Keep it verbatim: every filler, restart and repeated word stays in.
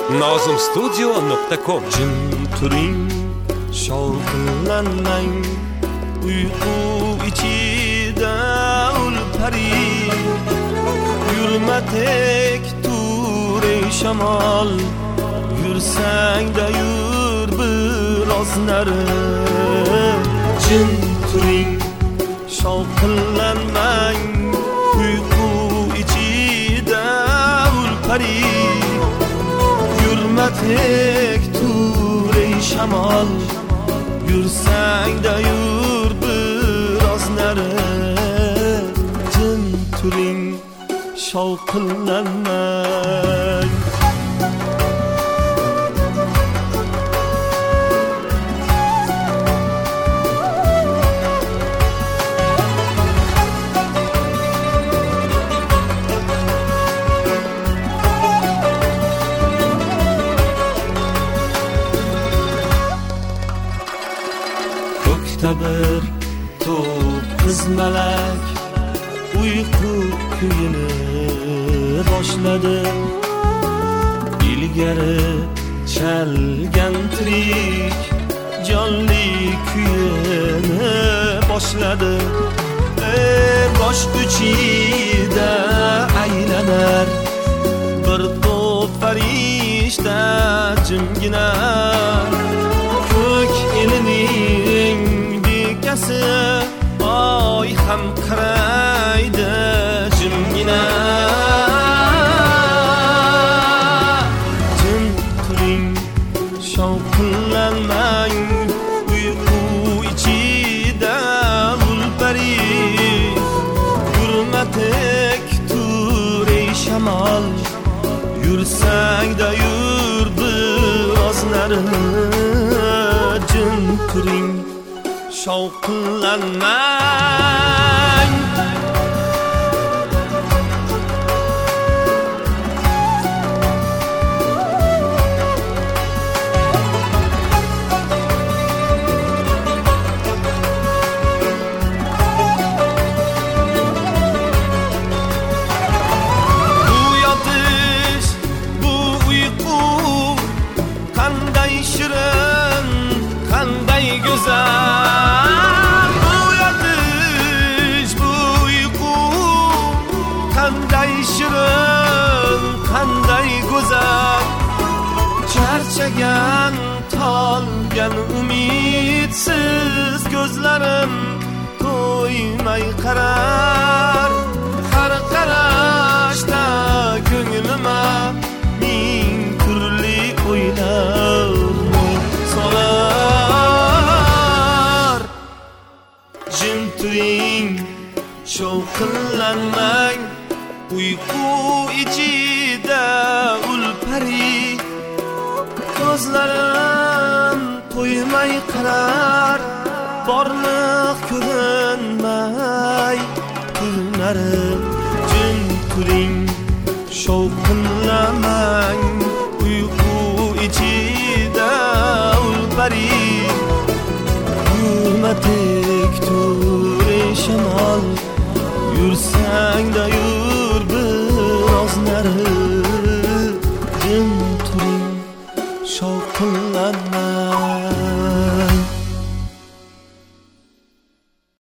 nozim studio nuqta com. Jim turing, shovqinlanmang, uyqu ichida ulpari. Yurma tek turing shamol, yursang-da yur biroz nari. Jim turing, shovqinlanmang, uyqu ichida ulpari. Yurma tek turing shamol, yursang-da yur biroz nari. Jim turing, shovqinlanmang. Bir to'p qiz malak uyqu kuyini boshladi. Ilgari chalgan tirik jonli kuyini boshladi. Ey bosh uchida aylanar bir to'p farishta jimgina. Ko'k elining oy ham qaraydi jimgina. Jim turing, shovqinlanmang, uyqu ichida ulpari. Yurma tek turing shamol, yursang-da yur biroz nari. Jim turing, shovqinlanmang. Bu yotish, bu uyqu qanday shirin, qanday go'zal. Bu yotish, bu uyqu qanday shirin, qanday go'zal. Charchagan, tolgan umidsiz ko'zlarim to'ymay qarar. Har qarashda ko'nglima ming turli o'ylar solar. Jim turing, shovqinlanmang, uyqu ichida ulpari. Ko'zlarim to'ymay qarar, borliq ko'rinmay tunari. Jim turing, shovqinlanmang, uyqu ichida ulpari. Yurma tek turing shamol, yursang-da yur